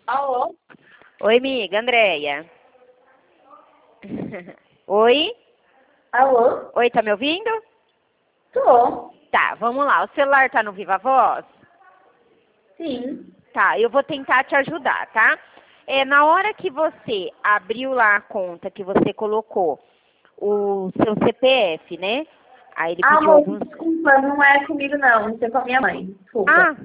Alô? Oi, amiga, Andréia. Oi? Alô? Oi, tá me ouvindo? Tô. Tá, vamos lá. O celular tá no Viva Voz? Sim. Tá, eu vou tentar te ajudar, tá? Na hora que você abriu lá a conta, que você colocou o seu CPF, né? Aí ele pediu Amor, alguns... desculpa, não é comigo não. Isso é com a minha mãe. Desculpa. Ah,